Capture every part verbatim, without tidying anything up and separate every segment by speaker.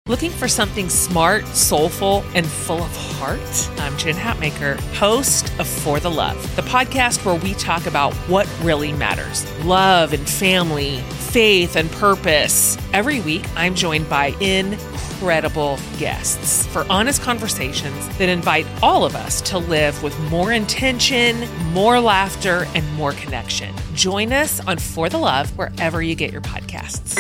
Speaker 1: Looking for something smart, soulful, and full of heart? I'm Jen Hatmaker, host of For the Love, the podcast where we talk about what really matters. Love and family, faith and purpose. Every week, I'm joined by incredible guests for honest conversations that invite all of us to live with more intention, more laughter, and more connection. Join us on For the Love wherever you get your podcasts.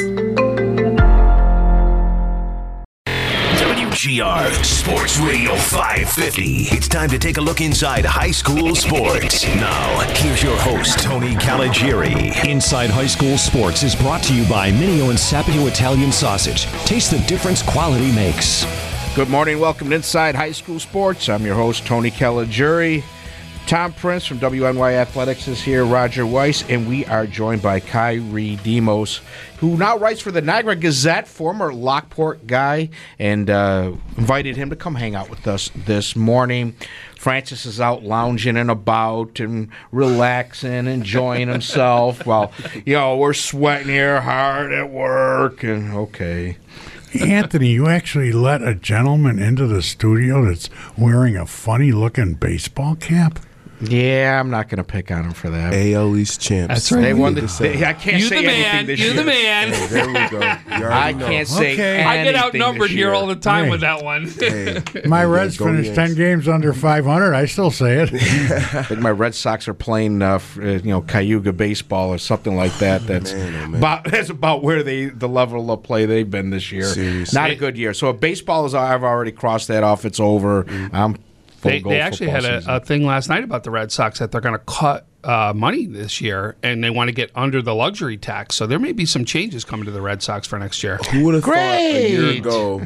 Speaker 2: W G R Sports Radio five fifty. It's time to take a look inside high school sports. Now, here's your host, Tony Caligiuri.
Speaker 3: Inside High School Sports is brought to you by Mineo and Sapio Italian Sausage. Taste the difference quality makes.
Speaker 4: Good morning. Welcome to Inside High School Sports. I'm your host, Tony Caligiuri. Tom Prince from W N Y Athletics is here, Roger Weiss, and we are joined by Kyrie Demos, who now writes for the Niagara Gazette, former Lockport guy, and uh, invited him to come hang out with us this morning. Francis is out lounging and about and relaxing, enjoying himself while, you know, we're sweating here hard at work, and okay.
Speaker 5: Anthony, you actually let a gentleman into the studio that's wearing a funny-looking baseball cap?
Speaker 4: Yeah, I'm not going to pick on him for that.
Speaker 6: A L East champs.
Speaker 4: That's right. They won the, they, I can't
Speaker 1: you
Speaker 4: say
Speaker 1: the
Speaker 4: anything
Speaker 1: man.
Speaker 4: this
Speaker 1: you
Speaker 4: year.
Speaker 1: the man.
Speaker 6: Hey, there we go.
Speaker 4: I
Speaker 6: know.
Speaker 4: can't say
Speaker 5: Okay.
Speaker 4: anything
Speaker 1: I get outnumbered
Speaker 4: this year.
Speaker 1: here all the time
Speaker 5: Hey.
Speaker 1: with that one.
Speaker 6: Hey,
Speaker 5: My
Speaker 6: yeah,
Speaker 5: Reds
Speaker 6: go
Speaker 5: finished
Speaker 6: Yanks.
Speaker 5: ten games under five hundred. I still say it.
Speaker 4: I think my Red Sox are playing, uh, f- uh, you know, Cayuga baseball or something like that. That's
Speaker 6: Man, oh, man.
Speaker 4: about that's about where they the level of play they've been this year.
Speaker 6: Seriously.
Speaker 4: Not a good year. So if baseball is, I've already crossed that off. It's over. I'm full
Speaker 7: They,
Speaker 4: go
Speaker 7: they actually had
Speaker 4: football
Speaker 7: a,
Speaker 4: season.
Speaker 7: a thing last night about the Red Sox that they're going to cut uh, money this year, and they want to get under the luxury tax. So there may be some changes coming to the Red Sox for next year.
Speaker 6: Who would have thought a year
Speaker 4: Great.
Speaker 6: ago,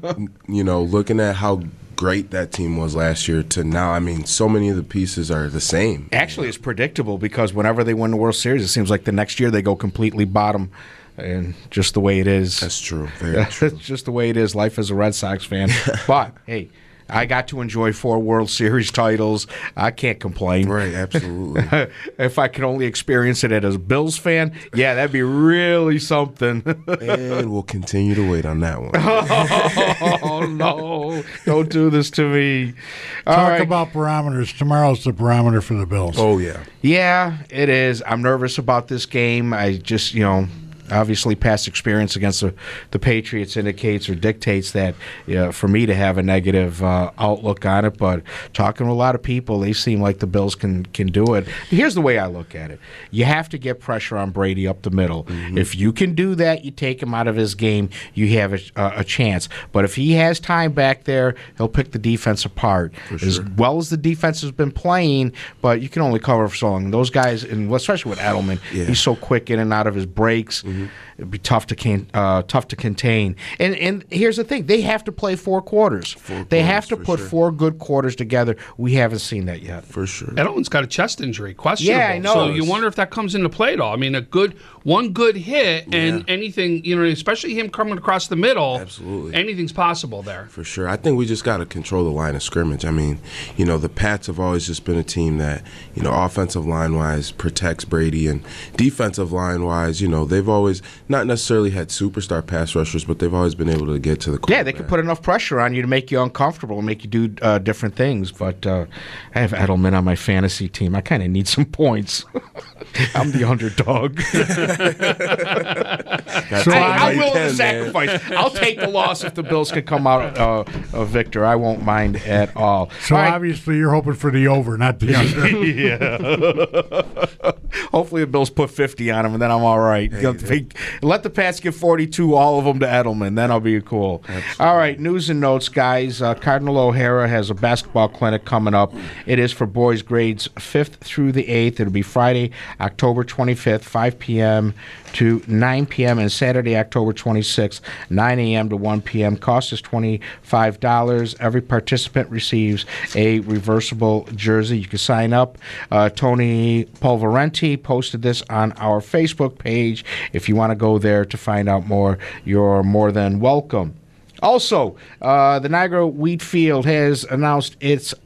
Speaker 6: you know, looking at how great that team was last year to now, I mean, so many of the pieces are the same.
Speaker 4: Actually, it's predictable because whenever they win the World Series, it seems like the next year they go completely bottom. And just the way it is.
Speaker 6: That's true. Very true.
Speaker 4: That's just the way it is. Life as a Red Sox fan. But, hey, I got to enjoy four World Series titles. I can't complain.
Speaker 6: Right, absolutely.
Speaker 4: If I could only experience it as a Bills fan, yeah, that'd be really something.
Speaker 6: And we'll continue to wait on that one.
Speaker 4: Oh, no. Don't do this to me. All
Speaker 5: Talk
Speaker 4: right.
Speaker 5: about barometers. Tomorrow's the barometer for the Bills.
Speaker 6: Oh, yeah.
Speaker 4: Yeah, it is. I'm nervous about this game. I just, you know, obviously past experience against the, the Patriots indicates or dictates that you know, for me to have a negative uh, outlook on it. But talking to a lot of people, they seem like the Bills can, can do it. Here's the way I look at it. You have to get pressure on Brady up the middle. Mm-hmm. If you can do that, you take him out of his game, you have a, a, a chance. But if he has time back there, he'll pick the defense apart.
Speaker 6: For
Speaker 4: As
Speaker 6: sure.
Speaker 4: well as the defense has been playing, but you can only cover for so long. Those guys, and especially with Edelman,
Speaker 6: Yeah.
Speaker 4: he's so quick in and out of his breaks. Mm-hmm. It'd be tough to can, uh, tough to contain. And and here's the thing: they have to play four quarters.
Speaker 6: Four
Speaker 4: they
Speaker 6: quarters,
Speaker 4: have to
Speaker 6: for
Speaker 4: put
Speaker 6: sure.
Speaker 4: four good quarters together. We haven't seen that yet.
Speaker 6: For sure.
Speaker 7: Edelman's got a chest injury, questionable.
Speaker 4: Yeah, I know.
Speaker 7: So you wonder if that comes into play at all. I mean, a good one good hit and
Speaker 6: Yeah.
Speaker 7: anything, you know, especially him coming across the middle.
Speaker 6: Absolutely.
Speaker 7: Anything's possible there.
Speaker 6: For sure. I think we just got to control the line of scrimmage. I mean, you know, the Pats have always just been a team that, you know, offensive line-wise protects Brady, and defensive line-wise, you know, they've always not necessarily had superstar pass rushers, but they've always been able to get to the quarterback.
Speaker 4: Yeah, they can put enough pressure on you to make you uncomfortable and make you do uh, different things. But uh, I have Edelman on my fantasy team. I kind of need some points. I'm the underdog.
Speaker 5: So
Speaker 4: I,
Speaker 5: I-
Speaker 4: I'm willing
Speaker 6: can,
Speaker 4: to sacrifice. I'll take the loss if the Bills can come out uh, a victor. I won't mind at all.
Speaker 5: So
Speaker 4: all right.
Speaker 5: obviously you're hoping for the over, not the under.
Speaker 4: Yeah. Hopefully the Bills put fifty on him, and then I'm all right.
Speaker 6: Hey,
Speaker 4: You know, they- let the Pats give forty-two, all of them to Edelman. Then I'll be cool.
Speaker 6: Absolutely.
Speaker 4: All right, news and notes, guys. Uh, Cardinal O'Hara has a basketball clinic coming up. It is for boys grades fifth through the eighth. It'll be Friday, October twenty-fifth, five p.m. to nine p.m. and Saturday, October twenty-sixth, nine a.m. to one p.m. Cost is twenty-five dollars. Every participant receives a reversible jersey. You can sign up. Uh, Tony Polverenti posted this on our Facebook page. If you want to go there to find out more, you're more than welcome. Also, uh, the Niagara Wheat Field has announced its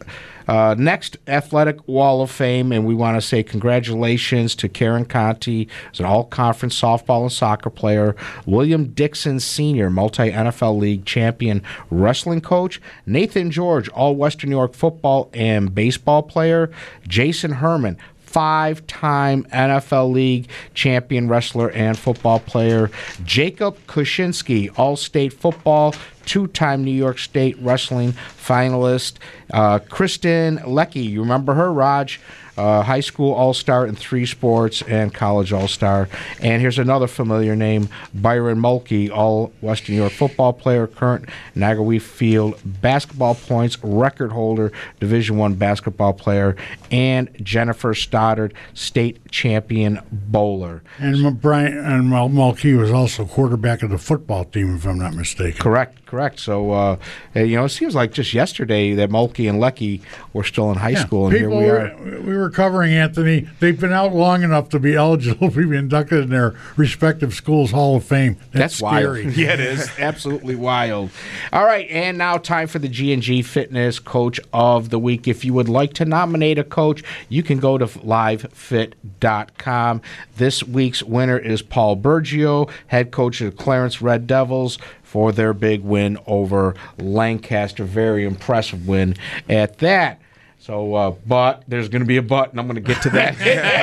Speaker 4: Uh, next, Athletic Wall of Fame, and we want to say congratulations to Karen Conti, who's an all-conference softball and soccer player, William Dixon Senior, multi-N F L League champion wrestling coach, Nathan George, all-Western New York football and baseball player, Jason Herman, five-time N F L League champion wrestler and football player, Jacob Kuczynski, all-state football, two-time New York State wrestling finalist, uh, Kristen Leckie, you remember her, Raj? Uh, high school all-star in three sports and college all-star. And here's another familiar name, Byron Mulkey, all-Western New York football player, current Niagara Wheatfield basketball points record holder, Division One basketball player, and Jennifer Stoddard, state champion bowler.
Speaker 5: And Brian and Mul- Mulkey was also quarterback of the football team, if I'm not mistaken.
Speaker 4: Correct, correct. So, uh, you know, it seems like just yesterday that Mulkey and Leckie were still in high
Speaker 5: Yeah,
Speaker 4: school, and here
Speaker 5: people
Speaker 4: we
Speaker 5: were,
Speaker 4: are.
Speaker 5: we were covering Anthony. They've been out long enough to be eligible to be inducted in their respective schools' Hall of Fame. That's,
Speaker 4: That's
Speaker 5: scary.
Speaker 4: wild. Yeah, it is. Absolutely wild. All right, and now time for the G and G Fitness Coach of the Week. If you would like to nominate a coach, you can go to live fit dot com. This week's winner is Paul Bergio, head coach of the Clarence Red Devils, for their big win over Lancaster. Very impressive win at that. So, uh, but there's going to be a but, and I'm going to get to that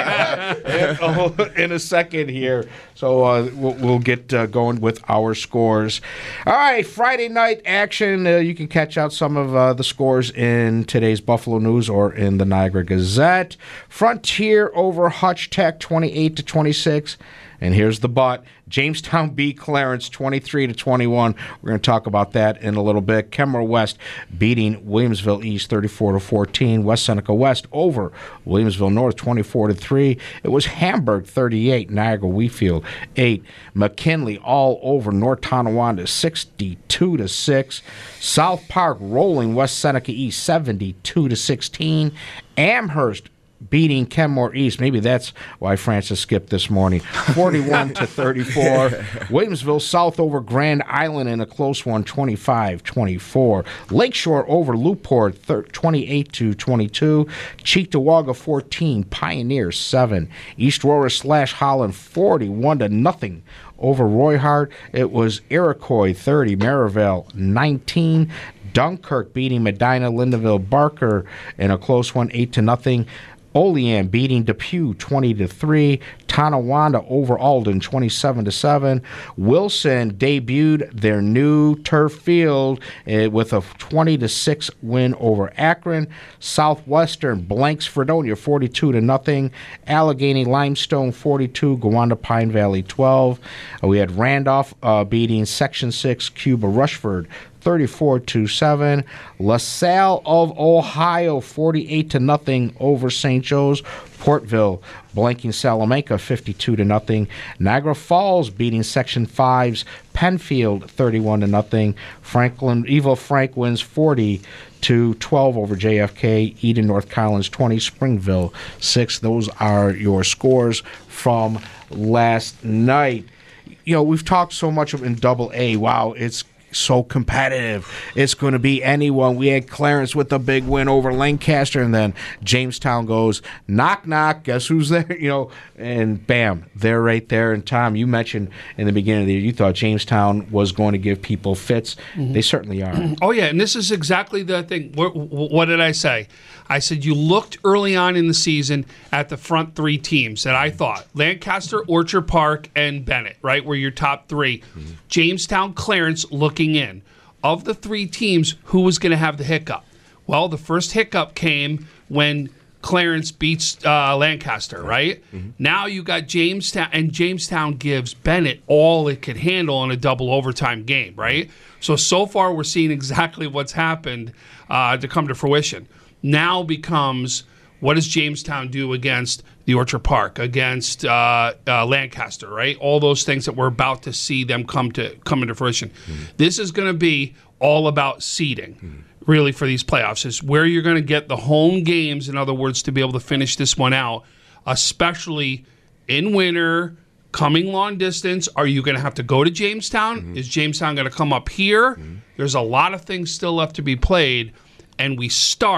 Speaker 4: in a second here. So uh, we'll, we'll get uh, going with our scores. All right, Friday night action. Uh, you can catch out some of uh, the scores in today's Buffalo News or in the Niagara Gazette. Frontier over Hutch Tech, twenty-eight to twenty-six. And here's the but. Jamestown beat Clarence twenty-three to twenty-one. We're going to talk about that in a little bit. Kemmerer West beating Williamsville East thirty-four to fourteen. West Seneca West over Williamsville North twenty-four to three. It was Hamburg thirty-eight, Niagara Wheatfield eight. McKinley all over North Tonawanda sixty-two to six. South Park rolling West Seneca East seventy-two to sixteen. Amherst beating Kenmore East. Maybe that's why Francis skipped this morning. forty-one to thirty-four. Williamsville South over Grand Island in a close one, twenty-five twenty-four. Lakeshore over Newport, twenty-eight to twenty-two. Cheektowaga fourteen, Pioneer seven. East Aurora slash Holland forty-one to nothing over Roy Hart. It was Iroquois thirty, Maryvale nineteen. Dunkirk beating Medina Lindenville Barker in a close one, eight to nothing. Olean beating Depew twenty to three. Tonawanda over Alden twenty-seven to seven. Wilson debuted their new turf field uh, with a twenty to six win over Akron. Southwestern blanks Fredonia forty-two to nothing. Allegheny Limestone forty-two, Gowanda Pine Valley twelve. Uh, we had Randolph uh, beating Section six Cuba Rushford thirty-four to seven. LaSalle of Ohio forty-eight to nothing over Saint Joe's. Portville blanking Salamanca fifty-two to nothing. Niagara Falls beating Section five's Penfield thirty-one to nothing. Franklin Evo Frank wins forty to twelve over J F K. Eden North Collins twenty, Springville six. Those are your scores from last night. You know, we've talked so much in Double A. Wow, it's so competitive. It's going to be anyone. We had Clarence with a big win over Lancaster, and then Jamestown goes, knock, knock, guess who's there? You know, and bam, they're right there. And Tom, you mentioned in the beginning of the year, you thought Jamestown was going to give people fits. Mm-hmm. They certainly are.
Speaker 7: Oh, yeah, and this is exactly the thing. What, what did I say? I said you looked early on in the season at the front three teams that I thought, Lancaster, Orchard Park, and Bennett, right, were your top three. Mm-hmm. Jamestown, Clarence looking in. Of the three teams, who was going to have the hiccup? Well, the first hiccup came when Clarence beats uh, Lancaster, right? Mm-hmm. Now you got Jamestown, and Jamestown gives Bennett all it could handle in a double overtime game, right? So, so far we're seeing exactly what's happened uh, to come to fruition. Now becomes, what does Jamestown do against the Orchard Park, against uh, uh, Lancaster, right? All those things that we're about to see them come to come into fruition. Mm-hmm. This is going to be all about seeding, mm-hmm. really, for these playoffs. Is where you're going to get the home games, in other words, to be able to finish this one out, especially in winter, coming long distance. Are you going to have to go to Jamestown? Mm-hmm. Is Jamestown going to come up here? Mm-hmm. There's a lot of things still left to be played, and we start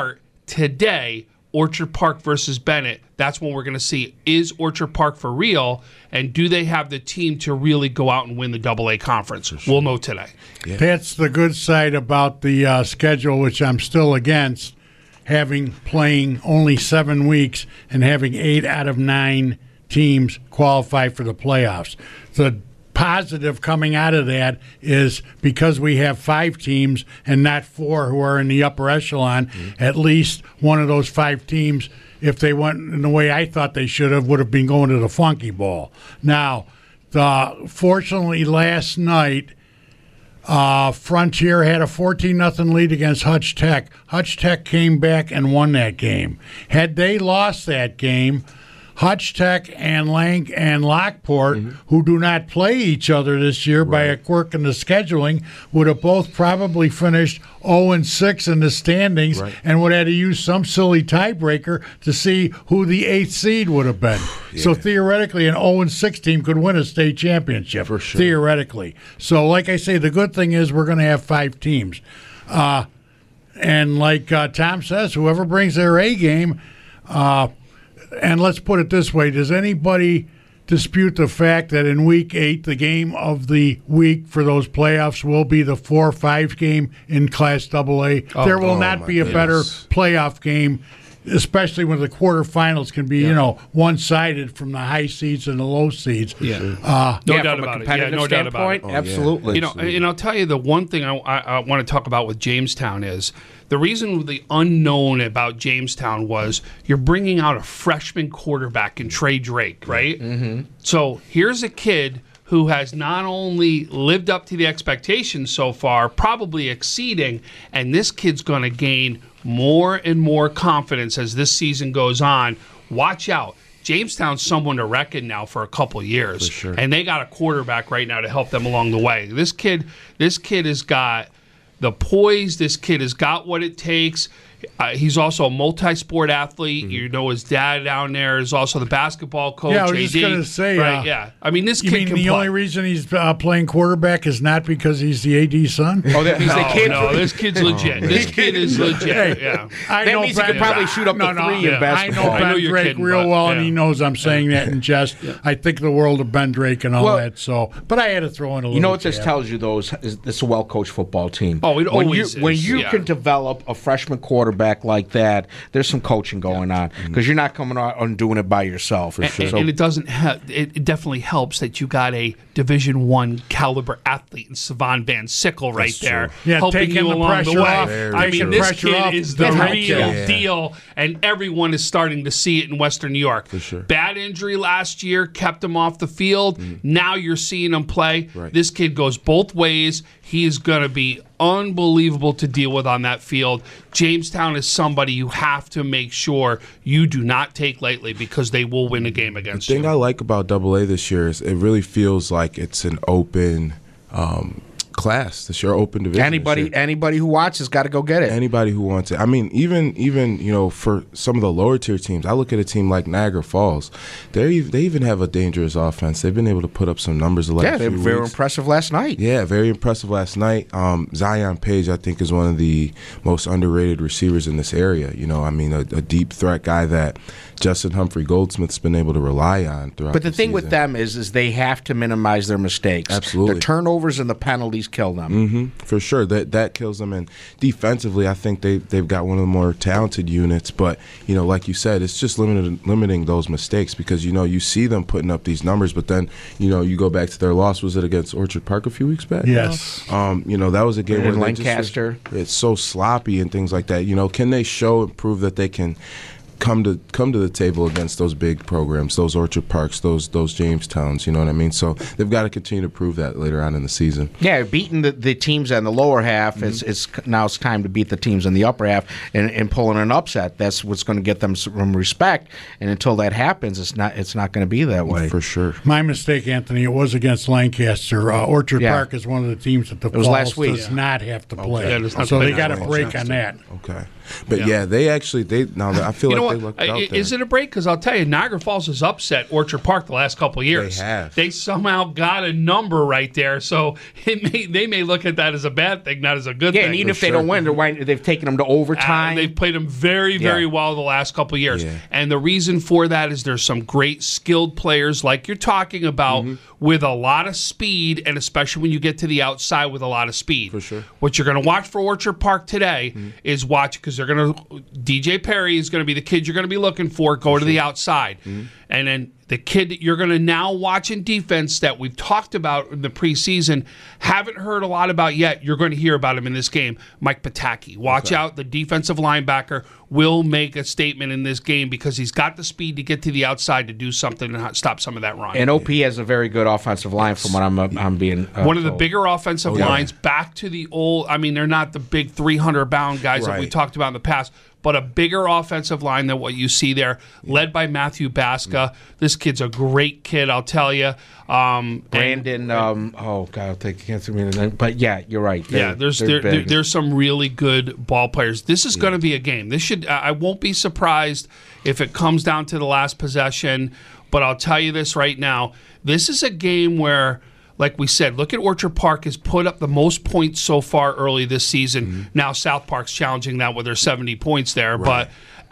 Speaker 7: today, Orchard Park versus Bennett, that's when we're going to see, is Orchard Park for real, and do they have the team to really go out and win the double A conference? Sure. We'll know today.
Speaker 5: Yeah. That's the good side about the uh, schedule, which I'm still against, having playing only seven weeks and having eight out of nine teams qualify for the playoffs. The positive coming out of that is because we have five teams and not four who are in the upper echelon, mm-hmm. at least one of those five teams, if they went in the way I thought they should have, would have been going to the Funky Bowl. Now, the, fortunately, last night, uh, Frontier had a fourteen nothing lead against Hutch Tech. Hutch Tech came back and won that game. Had they lost that game, Hutch Tech and Lank and Lockport, mm-hmm. who do not play each other this year right. by a quirk in the scheduling, would have both probably finished oh and six in the standings right. and would have had to use some silly tiebreaker to see who the eighth seed would have been. Yeah. So theoretically, an oh and six team could win a state championship,
Speaker 6: for sure.
Speaker 5: theoretically. So like I say, the good thing is we're going to have five teams. Uh, and like uh, Tom says, whoever brings their A game, uh, and let's put it this way, does anybody dispute the fact that in week eight, the game of the week for those playoffs will be the four five game in Class double A? Oh, there will oh not be a goodness. better playoff game, especially when the quarterfinals can be, yeah. you know, one-sided from the high seeds and the low seeds.
Speaker 7: Yeah,
Speaker 5: uh,
Speaker 7: no
Speaker 4: yeah,
Speaker 7: doubt
Speaker 4: from
Speaker 7: about
Speaker 4: a competitive
Speaker 7: it. Yeah, no doubt about it.
Speaker 4: Oh, absolutely.
Speaker 7: You know, and I'll tell you the one thing I, I, I want to talk about with Jamestown is the reason the unknown about Jamestown was you're bringing out a freshman quarterback in Trey Drake, right?
Speaker 4: Mm-hmm.
Speaker 7: So here's a kid who has not only lived up to the expectations so far, probably exceeding, and this kid's going to gain more and more confidence as this season goes on. Watch out. Jamestown's someone to reckon now for a couple years.
Speaker 6: For sure.
Speaker 7: And they got a quarterback right now to help them along the way. This kid, this kid has got the poise. This kid has got what it takes. Uh, he's also a multi-sport athlete. Mm-hmm. You know, his dad down there is also the basketball coach.
Speaker 5: Yeah, I was
Speaker 7: A D,
Speaker 5: just going to say,
Speaker 7: right?
Speaker 5: Uh,
Speaker 7: yeah, I mean, this
Speaker 5: you
Speaker 7: kid
Speaker 5: mean
Speaker 7: can
Speaker 5: the
Speaker 7: play.
Speaker 5: only reason he's uh, playing quarterback is not because he's the A D's son?
Speaker 4: Oh, that means
Speaker 7: no,
Speaker 4: they can't.
Speaker 7: no, this kid's legit. This kid is legit.
Speaker 5: Hey,
Speaker 7: yeah,
Speaker 5: I
Speaker 4: that
Speaker 5: know
Speaker 4: means
Speaker 5: Ben,
Speaker 4: he could probably shoot up
Speaker 5: no,
Speaker 4: the
Speaker 5: no,
Speaker 4: three
Speaker 5: yeah.
Speaker 4: in basketball.
Speaker 5: I know
Speaker 7: I
Speaker 5: Ben
Speaker 7: know you're
Speaker 5: Drake
Speaker 7: kidding,
Speaker 5: real
Speaker 7: but,
Speaker 5: well,
Speaker 7: yeah.
Speaker 5: and he knows I'm saying that in jest. Yeah. I think the world of Ben Drake and all
Speaker 4: well,
Speaker 5: that. So, but I had to throw in a little.
Speaker 4: You know what this
Speaker 5: jab.
Speaker 4: tells you, though, is, is this is a well-coached football team.
Speaker 7: Oh, it
Speaker 4: when
Speaker 7: always
Speaker 4: you,
Speaker 7: is.
Speaker 4: When you
Speaker 7: yeah.
Speaker 4: can develop a freshman quarterback like that, there's some coaching going on because you're not coming out and doing it by yourself.
Speaker 7: And,
Speaker 4: sure.
Speaker 7: and,
Speaker 4: so,
Speaker 7: and it doesn't. Ha- it, it definitely helps that you got a Division One caliber athlete in Savon Van Sickle right
Speaker 6: That's
Speaker 7: there,
Speaker 6: true.
Speaker 5: Yeah,
Speaker 7: helping
Speaker 5: taking
Speaker 7: you
Speaker 5: the
Speaker 7: along the
Speaker 5: pressure
Speaker 7: way.
Speaker 5: off.
Speaker 7: I
Speaker 5: Taking
Speaker 7: mean, this
Speaker 5: pressure
Speaker 7: kid
Speaker 5: off
Speaker 7: is the
Speaker 5: the
Speaker 7: real
Speaker 5: help,
Speaker 6: yeah.
Speaker 7: deal, and everyone is starting to see it in Western New York.
Speaker 6: For sure.
Speaker 7: Bad injury last year kept him off the field. Mm. Now you're seeing him play.
Speaker 6: Right.
Speaker 7: This kid goes both ways. He is going to be unbelievable to deal with on that field. Jamestown is somebody you have to make sure you do not take lightly because they will win a game against
Speaker 6: The thing
Speaker 7: you.
Speaker 6: I like about double A this year is it really feels like it's an open um, class. This year, open division.
Speaker 4: anybody, anybody who watches got to go get it.
Speaker 6: Anybody who wants it. I mean, even even you know, for some of the lower tier teams, I look at a team like Niagara Falls. They they even have a dangerous offense. They've been able to put up some numbers the last
Speaker 4: yeah, they were
Speaker 6: few
Speaker 4: very
Speaker 6: weeks.
Speaker 4: impressive last night.
Speaker 6: Yeah, very impressive last night. Um, Zion Page, I think, is one of the most underrated receivers in this area. You know, I mean, a, a deep threat guy that Justin Humphrey Goldsmith's been able to rely on throughout.
Speaker 4: But the,
Speaker 6: the
Speaker 4: thing
Speaker 6: season.
Speaker 4: with them is, is they have to minimize their mistakes.
Speaker 6: Absolutely.
Speaker 4: The turnovers and the penalties kill them.
Speaker 6: Mm-hmm, for sure, that that kills them. And defensively, I think they they've got one of the more talented units. But you know, like you said, it's just limited, limiting those mistakes because you know you see them putting up these numbers, but then you know you go back to their loss. Was it against Orchard Park a few weeks back?
Speaker 5: Yes.
Speaker 6: Um, you know that was a game
Speaker 4: In
Speaker 6: where they just-
Speaker 4: Lancaster.
Speaker 6: it's so sloppy and things like that. You know, can they show and prove that they can come to come to the table against those big programs, those Orchard Parks, those those Jamestowns, you know what I mean? So they've got to continue to prove that later on in the season.
Speaker 4: Yeah, beating the, the teams in the lower half, mm-hmm. it's, it's now it's time to beat the teams in the upper half and, and pulling an upset. That's what's going to get them some respect. And until that happens, it's not it's not going to be that way.
Speaker 6: For sure.
Speaker 5: My mistake, Anthony. It was against Lancaster. Uh, Orchard
Speaker 4: Yeah.
Speaker 5: Park is one of the teams that the
Speaker 4: was
Speaker 5: Falls
Speaker 4: last week.
Speaker 5: does not have to play.
Speaker 7: Yeah, it does not
Speaker 5: so
Speaker 7: play
Speaker 5: they got a
Speaker 7: that
Speaker 5: break
Speaker 7: way.
Speaker 5: on that.
Speaker 6: Okay. But
Speaker 7: Yeah.
Speaker 6: yeah. they actually they now I feel
Speaker 7: You know
Speaker 6: like
Speaker 7: Well,
Speaker 6: lucked
Speaker 7: uh,
Speaker 6: out there.
Speaker 7: is it a break? Because I'll tell you, Niagara Falls has upset Orchard Park the last couple of years.
Speaker 6: They have.
Speaker 7: They somehow got a number right there, so it may, they may look at that as a bad thing, not as a good
Speaker 4: Yeah,
Speaker 7: thing.
Speaker 4: and even if
Speaker 6: sure.
Speaker 4: they don't win, they're win- they've taken them to overtime.
Speaker 7: Uh, they've played them very, very
Speaker 4: Yeah.
Speaker 7: well the last couple of years.
Speaker 6: Yeah.
Speaker 7: And the reason for that is there's some great skilled players like you're talking about
Speaker 6: Mm-hmm.
Speaker 7: with a lot of speed, and especially when you get to the outside with a lot of speed.
Speaker 6: For sure.
Speaker 7: What you're going to watch for Orchard Park today
Speaker 6: Mm-hmm.
Speaker 7: is watch, because they're going to, D J Perry is going to be the kid you're going to be looking for, go to the outside.
Speaker 6: Mm-hmm.
Speaker 7: And then the kid that you're going to now watch in defense that we've talked about in the preseason, haven't heard a lot about yet, you're going to hear about him in this game, Mike Pataki. Watch out, the defensive linebacker will make a statement in this game because he's got the speed to get to the outside to do something and stop some of that run.
Speaker 4: and O P has a very good offensive line from what I'm uh, I'm being uh,
Speaker 7: One of the
Speaker 4: told.
Speaker 7: bigger offensive
Speaker 6: yeah.
Speaker 7: lines, back to the old, I mean, they're not the big three hundred pound guys that we
Speaker 6: Right.
Speaker 7: talked about in the past, but a bigger offensive line than what you see there, led by Matthew Baska. This kid's a great kid, I'll tell you. Um, and-
Speaker 4: Brandon. Um, oh God, I'll take can't think of the name. But yeah, you're right. They're-
Speaker 7: yeah, there's
Speaker 4: they're
Speaker 7: there, there,
Speaker 4: big.
Speaker 7: there's some really good ball players. This is going to be a game. This should I I won't be surprised if it comes down to the last possession. But I'll tell you this right now: this is a game where, like we said, look at Orchard Park has put up the most points so far early this season.
Speaker 6: Mm-hmm.
Speaker 7: Now South Park's challenging that with their seventy points there, but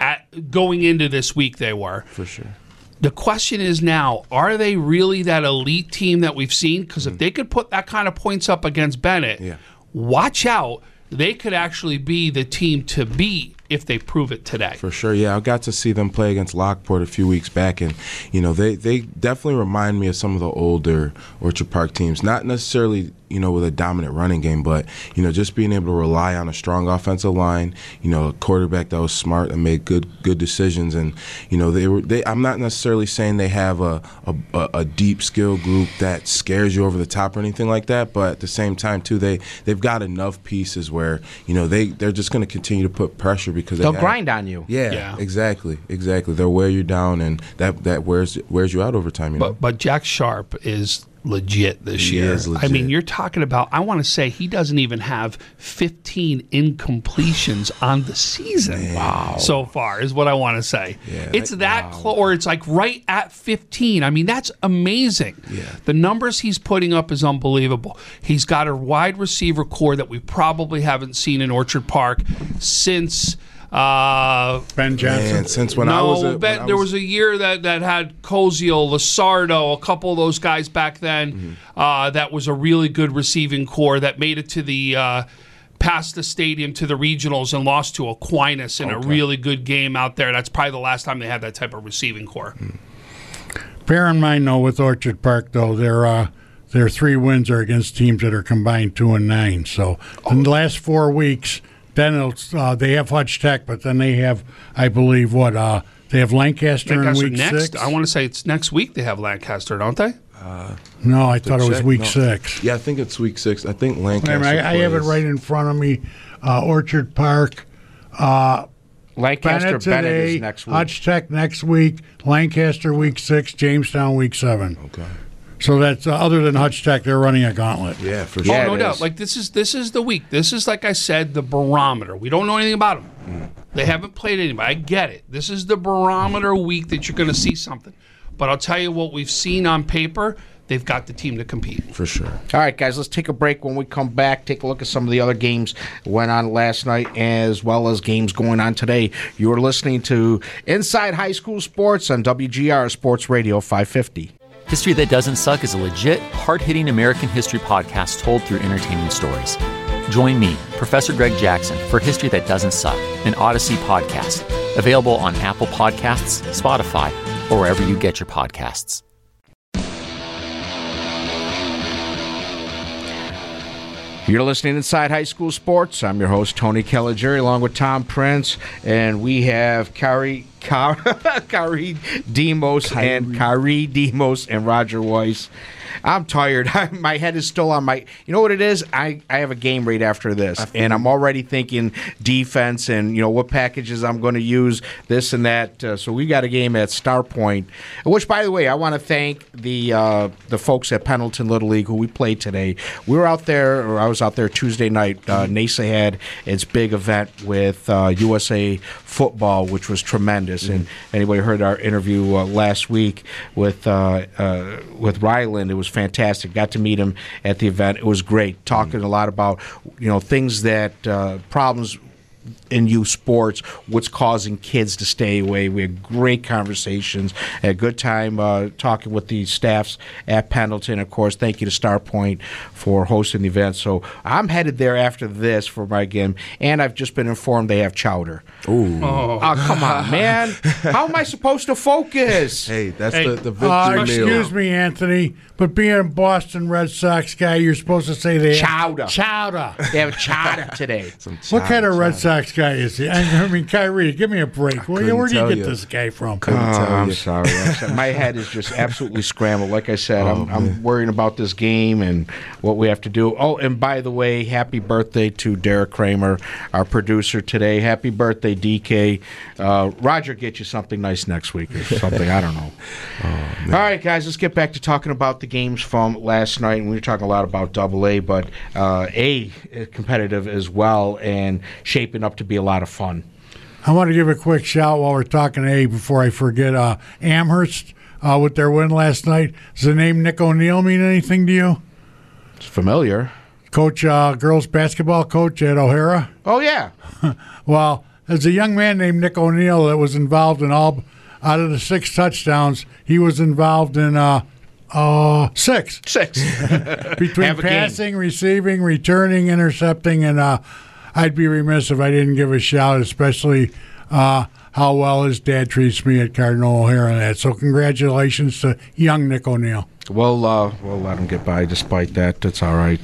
Speaker 7: at going into this week they were.
Speaker 6: For sure.
Speaker 7: The question is now, are they really that elite team that we've seen? Because if they could put that kind of points up against Bennett,
Speaker 6: Yeah.
Speaker 7: watch out. They could actually be the team to beat if they prove it today.
Speaker 6: For sure, yeah. I got to see them play against Lockport a few weeks back, and you know they, they definitely remind me of some of the older Orchard Park teams. Not necessarily you know with a dominant running game, but you know just being able to rely on a strong offensive line. You know, a quarterback that was smart and made good good decisions, and you know they were. They, I'm not necessarily saying they have a a, a deep skill group that scares you over the top or anything like that, but at the same time too, they they've got enough pieces where you know they they're just going to continue to put pressure. Because they
Speaker 4: They'll
Speaker 6: have,
Speaker 4: grind on you.
Speaker 6: Yeah,
Speaker 7: Yeah.
Speaker 6: exactly, exactly. They'll wear you down, and that that wears wears you out over time. You know,
Speaker 7: But but Jack Sharp is legit this
Speaker 6: He
Speaker 7: year.
Speaker 6: is
Speaker 7: I
Speaker 6: legit.
Speaker 7: mean, you're talking about, I want to say he doesn't even have fifteen incompletions on the season. Wow. So far is what I want to say.
Speaker 6: Yeah,
Speaker 7: it's
Speaker 6: that-
Speaker 7: that close, or it's like right at fifteen. I mean, that's amazing.
Speaker 6: Yeah.
Speaker 7: The numbers he's putting up is unbelievable. He's got a wide receiver core that we probably haven't seen in Orchard Park since uh,
Speaker 5: Ben Johnson.
Speaker 6: and since when
Speaker 7: no,
Speaker 6: I was, a,
Speaker 7: Ben,
Speaker 6: when I
Speaker 7: there was a year that, that had Cozio, Lasardo, a couple of those guys back then.
Speaker 6: Mm-hmm.
Speaker 7: Uh, that was a really good receiving core that made it to the uh, past the stadium to the regionals and lost to Aquinas in a really good game out there. That's probably the last time they had that type of receiving core.
Speaker 5: Bear in mind, though, with Orchard Park, though, their uh, their three wins are against teams that are combined two and nine. So in the last four weeks, then it's, uh, they have Hutch Tech, but then they have, I believe, what uh, they have Lancaster,
Speaker 7: Lancaster
Speaker 5: in week
Speaker 7: next,
Speaker 5: six.
Speaker 7: I want to say it's next week they have Lancaster, don't they?
Speaker 5: no, I thought it was
Speaker 6: check?
Speaker 5: week
Speaker 6: No.
Speaker 5: six.
Speaker 6: Yeah, I think it's week six. I think
Speaker 5: I,
Speaker 6: Lancaster.
Speaker 5: mean, I, I have it
Speaker 6: plays-
Speaker 5: right in front of me. Uh, Orchard Park, uh,
Speaker 4: Lancaster
Speaker 5: Bennett
Speaker 4: Bennett
Speaker 5: today,
Speaker 4: is next week.
Speaker 5: Hutch Tech next week, Lancaster week six, Jamestown week seven.
Speaker 6: Okay.
Speaker 5: So that's uh, other than Hutch Tech, they're running a gauntlet.
Speaker 6: Yeah, for
Speaker 4: Yeah,
Speaker 6: sure.
Speaker 7: Oh, no
Speaker 4: it
Speaker 7: doubt.
Speaker 4: is.
Speaker 7: Like this is this is the week. This is, like I said, the barometer. We don't know anything about them.
Speaker 6: Mm.
Speaker 7: They haven't played anybody. I get it. This is the barometer week that you're going to see something. But I'll tell you what we've seen on paper. They've got the team to compete.
Speaker 6: For sure.
Speaker 4: All right, guys, let's take a break. When we come back, take a look at some of the other games that went on last night as well as games going on today. You're listening to Inside High School Sports on W G R Sports Radio five fifty.
Speaker 8: History That Doesn't Suck is a legit, hard-hitting American history podcast told through entertaining stories. Join me, Professor Greg Jackson, for History That Doesn't Suck, an Odyssey podcast, available on Apple Podcasts, Spotify, or wherever you get your podcasts.
Speaker 4: You're listening Inside High School Sports. I'm your host, Tony Caligiuri, along with Tom Prince, and we have Kari, Kari, Kari Demos and Kari Demos and Roger Weiss. I'm tired. My head is still on my. You know what it is? I, I have a game right after this, and I'm already thinking defense and you know what packages I'm going to use, this and that. Uh, so we got a game at Star Point, which, by the way, I want to thank the uh, the folks at Pendleton Little League who we played today. We were out there, or I was out there Tuesday night. Uh, N A S A had its big event with uh, U S A Football, which was tremendous. Mm-hmm. And anybody heard our interview uh, last week with uh, uh, with Ryland? It was fantastic. Got to meet him at the event. It was great. Talking mm-hmm. a lot about you know things that uh, problems in youth sports, what's causing kids to stay away. We had great conversations, had a good time uh, talking with the staffs at Pendleton. Of course, thank you to Star Point for hosting the event. So I'm headed there after this for my game, and I've just been informed they have chowder.
Speaker 6: Ooh.
Speaker 4: Oh, oh come on, man. How am I supposed to focus?
Speaker 6: Hey, that's
Speaker 7: Hey,
Speaker 6: the, the victory
Speaker 5: Uh,
Speaker 6: meal.
Speaker 5: excuse me, Anthony, but being a Boston Red Sox guy, you're supposed to say they
Speaker 4: Chowder.
Speaker 5: have chowder.
Speaker 4: They have chowder today.
Speaker 6: Some
Speaker 5: What kind of
Speaker 6: chowder,
Speaker 5: Red
Speaker 6: chowder.
Speaker 5: Sox guy is he? I mean, Kyrie, give me a break. Where,
Speaker 6: couldn't
Speaker 5: where do you
Speaker 6: tell
Speaker 5: get
Speaker 6: you.
Speaker 5: this guy from?
Speaker 4: Oh,
Speaker 6: Couldn't tell
Speaker 4: I'm
Speaker 6: you.
Speaker 4: sorry. I'm sorry. My head is just absolutely scrambled. Like I said,
Speaker 6: Oh,
Speaker 4: I'm, I'm worrying about this game and what we have to do. Oh, and by the way, happy birthday to Derek Kramer, our producer today. Happy birthday, D K. Uh, Roger, get you something nice next week or something. I don't know. All right, guys, let's get back to talking about the games from last night. And we were talking a lot about Double A, but uh, A, competitive as well and shaping up to be a lot of fun.
Speaker 5: I want to give a quick shout while we're talking A before I forget. Uh, Amherst uh, with their win last night. Does the name Nick O'Neill mean anything to you?
Speaker 4: It's familiar.
Speaker 5: Coach, uh, girls basketball coach at O'Hara?
Speaker 4: Oh, yeah.
Speaker 5: Well, there's a young man named Nick O'Neill that was involved in all, out of the six touchdowns, he was involved in uh, uh, six.
Speaker 4: Six.
Speaker 5: Between
Speaker 4: Have a game.
Speaker 5: passing, receiving, returning, intercepting, and uh, I'd be remiss if I didn't give a shout, especially uh, how well his dad treats me at Cardinal O'Hara and that. So congratulations to young Nick O'Neill.
Speaker 4: Well, uh, we'll let him get by despite that. That's all right.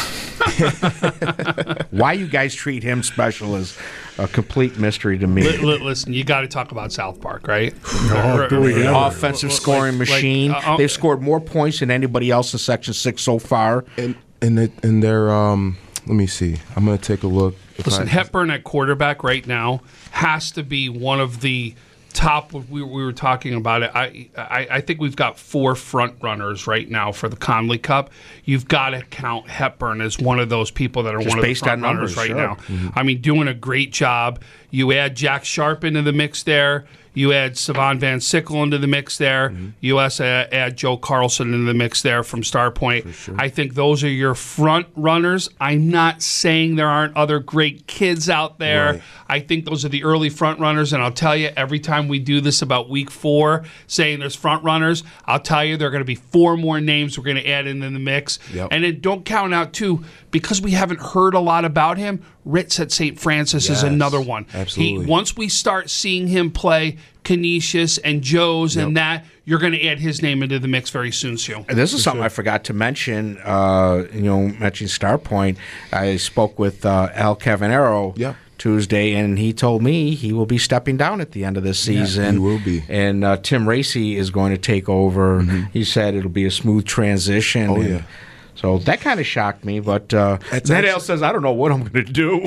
Speaker 4: Why you guys treat him special is a complete mystery to me.
Speaker 7: Li- li- listen, you got to talk about South Park, right?
Speaker 5: Oh, do we ever.
Speaker 4: Offensive
Speaker 7: Like-
Speaker 4: scoring
Speaker 7: like,
Speaker 4: machine.
Speaker 7: uh,
Speaker 4: They've scored more points than anybody else in Section Six so far.
Speaker 6: And and it, and their um. Let me see. I'm gonna take a look. If
Speaker 7: Listen,
Speaker 6: I-
Speaker 7: Hepburn at quarterback right now has to be one of the top. We, we were talking about it. I, I I think we've got four front runners right now for the Conley Cup. You've got to count Hepburn as one of those people that are
Speaker 4: Just
Speaker 7: one of the
Speaker 4: based
Speaker 7: front
Speaker 4: on
Speaker 7: runners
Speaker 4: numbers,
Speaker 7: right
Speaker 4: sure.
Speaker 7: now. I mean, doing a great job. You add Jack Sharp into the mix there. You add Savon Van Sickle into the mix there.
Speaker 6: Mm-hmm.
Speaker 7: You also add Joe Carlson into the mix there from Star Point. I think those are your front runners. I'm not saying there aren't other great kids out there.
Speaker 6: Right.
Speaker 7: I think those are the early front runners, and I'll tell you, every time we do this about week four, saying there's front runners, I'll tell you there are going to be four more names we're going to add into the mix.
Speaker 6: Yep.
Speaker 7: And then don't count out, too, because we haven't heard a lot about him, Ritz at Saint Francis is
Speaker 6: Yes,
Speaker 7: another one.
Speaker 6: absolutely.
Speaker 7: He, once we start seeing him play Canisius and Joe's and that, you're going to add his name into the mix very soon, Sue.
Speaker 4: And this is something I forgot to mention. Uh, you know, mentioning Star Point. I spoke with uh, Al Cavanero
Speaker 6: Yeah.
Speaker 4: Tuesday, and he told me he will be stepping down at the end of this season.
Speaker 6: he will be.
Speaker 4: And uh, Tim Racy is going to take over. He said it'll be a smooth transition.
Speaker 6: Oh,
Speaker 4: and
Speaker 6: yeah.
Speaker 4: So that kind of shocked me, but uh,
Speaker 6: It's
Speaker 4: then
Speaker 6: actually-
Speaker 4: Al says, I don't know what I'm going to do.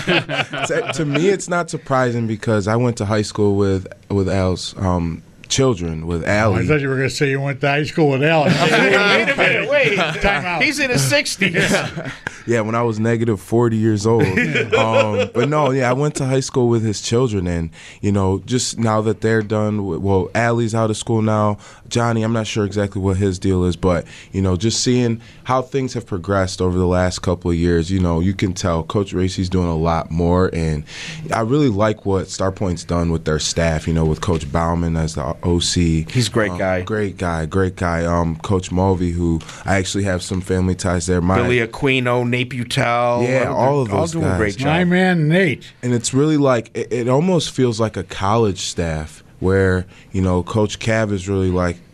Speaker 6: to, to me, it's not surprising because I went to high school with with Al's um, children, with
Speaker 5: I
Speaker 6: Allie.
Speaker 5: thought you were going to say you went to high school with Alan.
Speaker 4: Wait a minute, wait.
Speaker 5: Time out.
Speaker 4: He's in his sixties.
Speaker 6: Yeah, when I was negative forty years old. um, but no, yeah, I went to high school with his children, and you know, just now that they're done, with, well, Allie's out of school now. Johnny, I'm not sure exactly what his deal is, but you know, just seeing how things have progressed over the last couple of years, you know, you can tell Coach Racy's doing a lot more, and I really like what Starpoint's done with their staff. You know, with Coach Bauman as the O C.
Speaker 4: He's a great
Speaker 6: Um,
Speaker 4: guy.
Speaker 6: Great guy, great guy. Um, Coach Mulvey, who I actually have some family ties there. My,
Speaker 4: Billy Aquino, Nate Butel.
Speaker 6: Yeah, all of
Speaker 4: all
Speaker 6: those
Speaker 4: doing a
Speaker 6: guys.
Speaker 4: great job.
Speaker 5: My man, Nate.
Speaker 6: And it's really like it, it almost feels like a college staff where, you know, Coach Cav is really like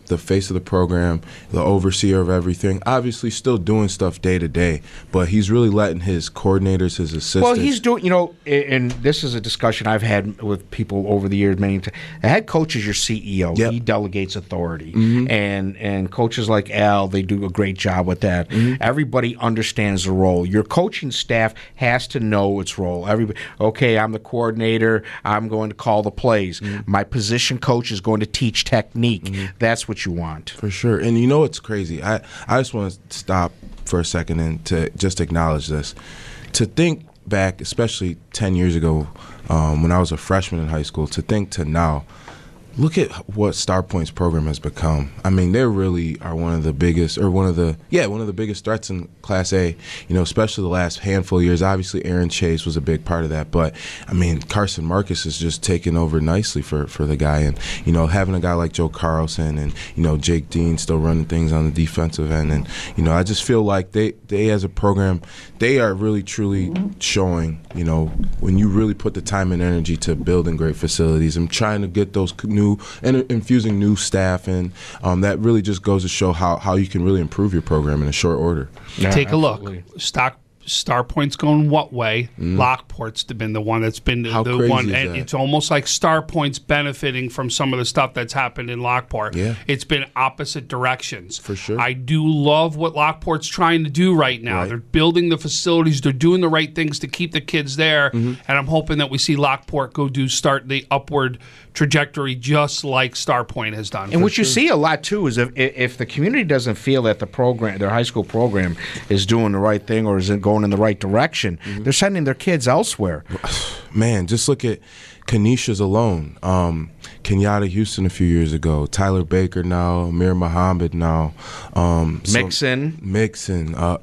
Speaker 6: the face of the program, the overseer of everything. Obviously, still doing stuff day to day, but he's really letting his coordinators, his assistants.
Speaker 4: Well, he's doing, you know, and this is a discussion I've had with people over the years many times. The head coach is your C E O. Yep. He delegates authority. Mm-hmm. And and coaches like Al, they do a great job with that. Mm-hmm. Everybody understands the role. Your coaching staff has to know its role. Everybody, okay, I'm the coordinator. I'm going to call the plays. Mm-hmm. My position coach is going to teach technique. Mm-hmm. That's what you want.
Speaker 6: For sure. And you know what's crazy? I, I just want to stop for a second and to just acknowledge this. To think back, especially ten years ago, um, when I was a freshman in high school, to think to now, look at what StarPoint's program has become. I mean, they really are one of the biggest, or one of the, yeah, one of the biggest threats in Class A, you know, especially the last handful of years. Obviously, Aaron Chase was a big part of that. But, I mean, Carson Marcus is just taking over nicely for, for the guy. And, you know, having a guy like Joe Carlson and, you know, Jake Dean still running things on the defensive end. And, you know, I just feel like they, they as a program, they are really, truly showing, you know, when you really put the time and energy to building great facilities and trying to get those new and infusing new staff in, um, that really just goes to show how, how you can really improve your program in a short order.
Speaker 7: Yeah, Take absolutely. a look. Stock StarPoint's going what way? Mm. Lockport's been the one that's been the,
Speaker 6: How
Speaker 7: the
Speaker 6: crazy
Speaker 7: one,
Speaker 6: is
Speaker 7: and
Speaker 6: that?
Speaker 7: It's almost like StarPoint's benefiting from some of the stuff that's happened in Lockport.
Speaker 6: Yeah.
Speaker 7: It's been opposite directions.
Speaker 6: For sure.
Speaker 7: I do love what Lockport's trying to do right now.
Speaker 6: Right.
Speaker 7: They're building the facilities. They're doing the right things to keep the kids there, mm-hmm. and I'm hoping that we see Lockport go do start the upward trajectory just like StarPoint has done.
Speaker 4: And what
Speaker 7: sure.
Speaker 4: you see a lot too is if if the community doesn't feel that the program, their high school program, is doing the right thing or isn't going in the right direction, mm-hmm. they're sending their kids elsewhere.
Speaker 6: Man, just look at Canisius alone. Um, Kenyatta Houston a few years ago. Tyler Baker now. Amir Muhammad now. Um,
Speaker 4: Mixon.
Speaker 6: So, Mixon. Uh,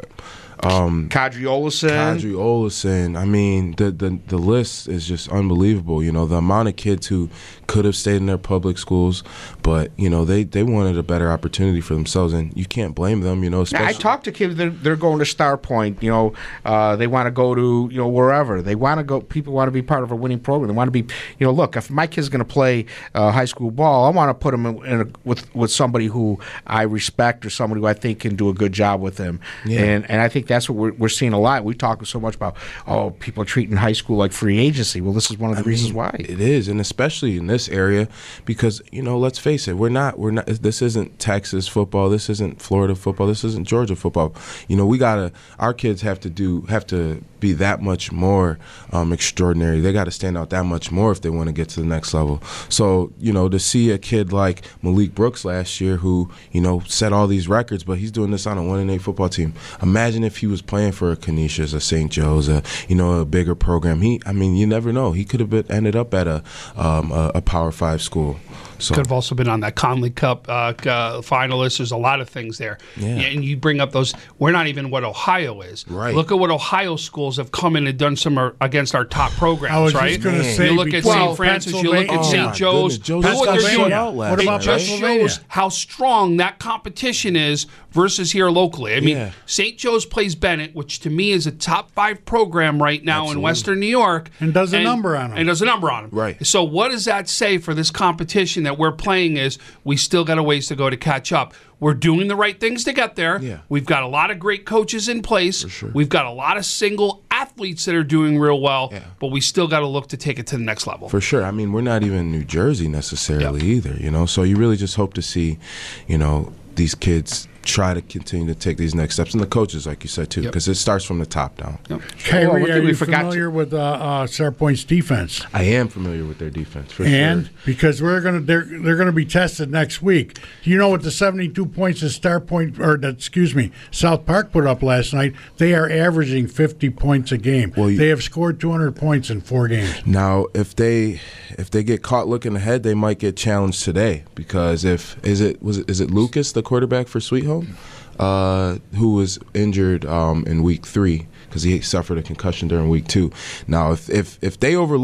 Speaker 6: Um,
Speaker 4: Kadri Olison.
Speaker 6: Kadri Olison. I mean, the, the the list is just unbelievable. You know, the amount of kids who could have stayed in their public schools, but, you know, they, they wanted a better opportunity for themselves, and you can't blame them, you know. Especially
Speaker 4: I talk to kids, they're, they're going to StarPoint, you know, uh, they want to go to, you know, wherever. They want to go, people want to be part of a winning program. They want to be, you know, look, if my kid's going to play uh, high school ball, I want to put him in, in a, with, with somebody who I respect or somebody who I think can do a good job with him. Yeah. And, and I think that's what we're, we're seeing a lot. We talk so much about, oh, people are treating high school like free agency. Well, this is one of the I reasons
Speaker 6: mean,
Speaker 4: why.
Speaker 6: It is, and especially in this area, because, you know, let's face it, we're not, we're not. This isn't Texas football. This isn't Florida football. This isn't Georgia football. You know, we gotta. Our kids have to do have to be that much more um, extraordinary. They got to stand out that much more if they want to get to the next level. So, you know, to see a kid like Malik Brooks last year, who, you know, set all these records, but he's doing this on a one and eight football team. Imagine if he was playing for a Canisius, a Saint Joe's, a, you know, a bigger program. He, I mean, you never know. He could have been, ended up at a um, a, a Power Five school. So.
Speaker 7: Could have also been on that Conley Cup uh, uh, finalist. There's a lot of things there.
Speaker 6: Yeah.
Speaker 7: And you bring up those. We're not even what Ohio is.
Speaker 6: Right.
Speaker 7: Look at what Ohio schools have come in and done some are, against our top programs,
Speaker 5: I was
Speaker 7: right?
Speaker 5: just going to say,
Speaker 7: you look at
Speaker 5: well,
Speaker 7: Saint Francis, you look at
Speaker 6: Oh,
Speaker 7: Saint Joe's.
Speaker 6: Joe's
Speaker 7: Look what they're doing.
Speaker 5: What about
Speaker 7: it just
Speaker 5: Pennsylvania?
Speaker 7: shows how strong that competition is versus here locally. I mean,
Speaker 6: Yeah.
Speaker 7: Saint Joe's plays Bennett, which to me is a top five program right now
Speaker 6: Absolutely.
Speaker 7: in Western New York.
Speaker 5: And does a number on 'em.
Speaker 7: And does a number on them.
Speaker 6: Right.
Speaker 7: So what does that say for this competition that we're playing is we still got a ways to go to catch up. We're doing the right things to get there.
Speaker 6: Yeah.
Speaker 7: We've got a lot of great coaches in place.
Speaker 6: For sure.
Speaker 7: We've got a lot of single athletes that are doing real well,
Speaker 6: Yeah.
Speaker 7: but we still got to look to take it to the next level.
Speaker 6: For sure. I mean, we're not even New Jersey necessarily
Speaker 7: Yep.
Speaker 6: either, you know. So you really just hope to see, you know, these kids try to continue to take these next steps, and the coaches, like you said too,
Speaker 7: Yep.
Speaker 6: because it starts from the top down.
Speaker 7: Yep.
Speaker 5: Kyrie,
Speaker 4: Well, one thing
Speaker 5: are
Speaker 4: we
Speaker 5: you
Speaker 4: forgot
Speaker 5: familiar with uh, uh, StarPoint's defense?
Speaker 6: I am familiar with their defense for
Speaker 5: And
Speaker 6: sure.
Speaker 5: because we're gonna, they're they're gonna be tested next week. Do you know what the seventy-two points that StarPoint or that, excuse me, South Park put up last night? They are averaging fifty points a game.
Speaker 6: Well, you-
Speaker 5: they have scored two hundred points in four games.
Speaker 6: Now, if they if they get caught looking ahead, they might get challenged today because if is it was it, is it Lucas, the quarterback for Sweet Home, uh, who was injured um, in week three because he suffered a concussion during week two. Now, if if if they overlook